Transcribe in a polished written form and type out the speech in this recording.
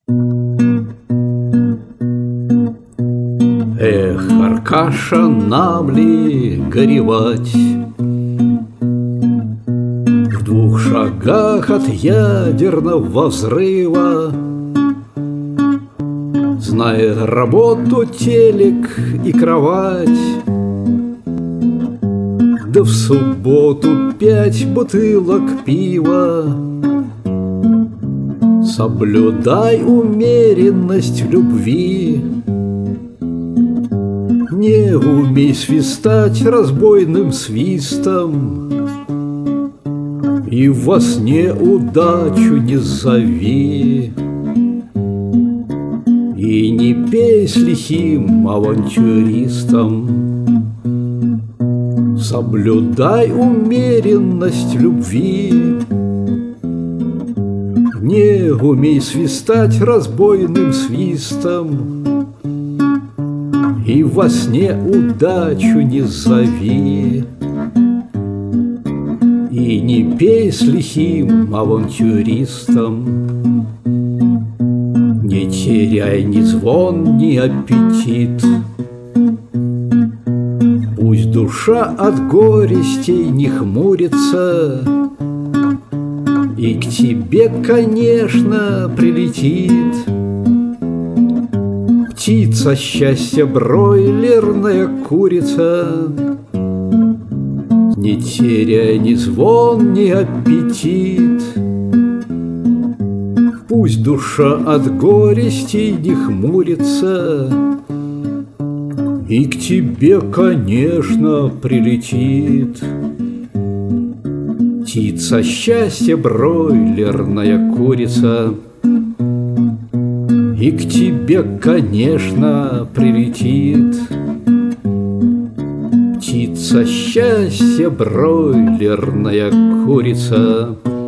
Эх, Аркаша, нам ли горевать? В 2 шагах от ядерного взрыва, зная работу, телек и кровать, да в субботу 5 бутылок пива. Соблюдай умеренность в любви, не умей свистать разбойным свистом, и во сне удачу не зови, и не пей с лихим авантюристом. Соблюдай умеренность в любви, не умей свистать разбойным свистом, и во сне удачу не зови, и не пей с лихим авантюристом. Не теряй ни звон, ни аппетит, пусть душа от горестей не хмурится, и к тебе, конечно, прилетит птица счастья, бройлерная курица. Не теряй ни звон, ни аппетит, пусть душа от горестей не хмурится, и к тебе, конечно, прилетит птица счастья, бройлерная курица. И к тебе, конечно, прилетит птица счастья, бройлерная курица.